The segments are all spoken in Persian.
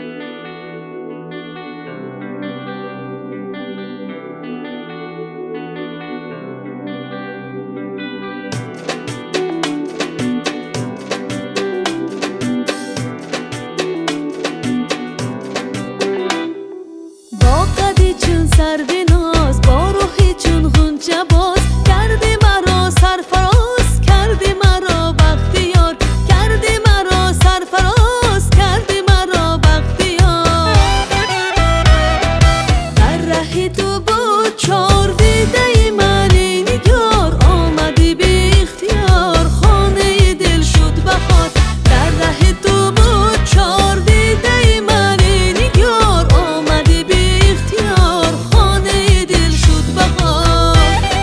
سرو ناز با روحی چون غنچه باز کردی مرا سرفراز، کردی مرا بختیار، کردی مرا سرفراز، کردی مرا بختیار. در ره تو بود چار دیده من نگار، آمدی بی اختیار خانه دل شد بهار. در ره تو بود چار دیده من نگار، آمدی بی اختیار خانه دل شد بهار.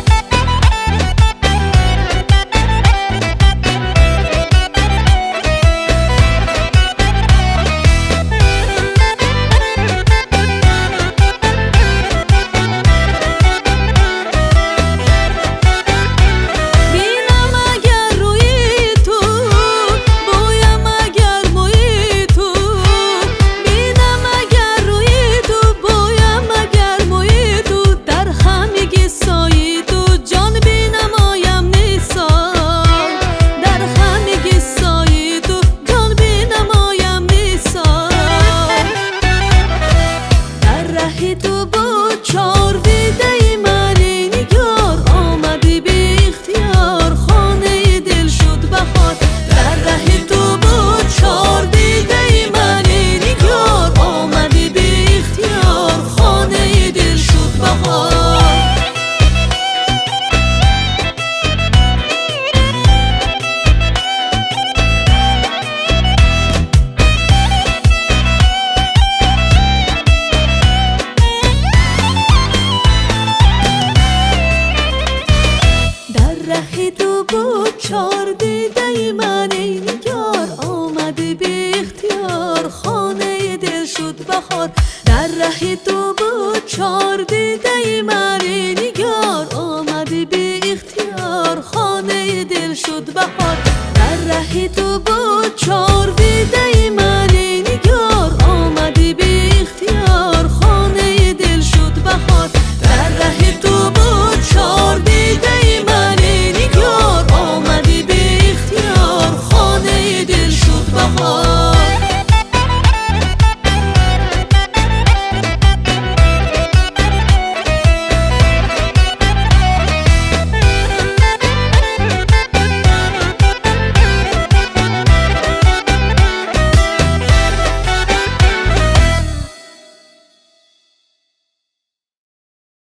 بینم اگر روی تو، بویم اگر موی تو، بینم اگر روی تو، بویم اگر موی تو، در همگی سایه تو جان بینمایم نیسان، در همگی سایه تو جان بینمایم نیسان. در ره تو بود چار دیده من نگار، آمدی بی اختیار خانه دل شد بهار. در ره تو بود چار دیده من نگار، آمدی بی اختیار خانه دل شد بهار. در ره تو بود چار دیده من نگار، آمدی بی اختیار خانه دل شد بهار. در ره تو بود چار دیده من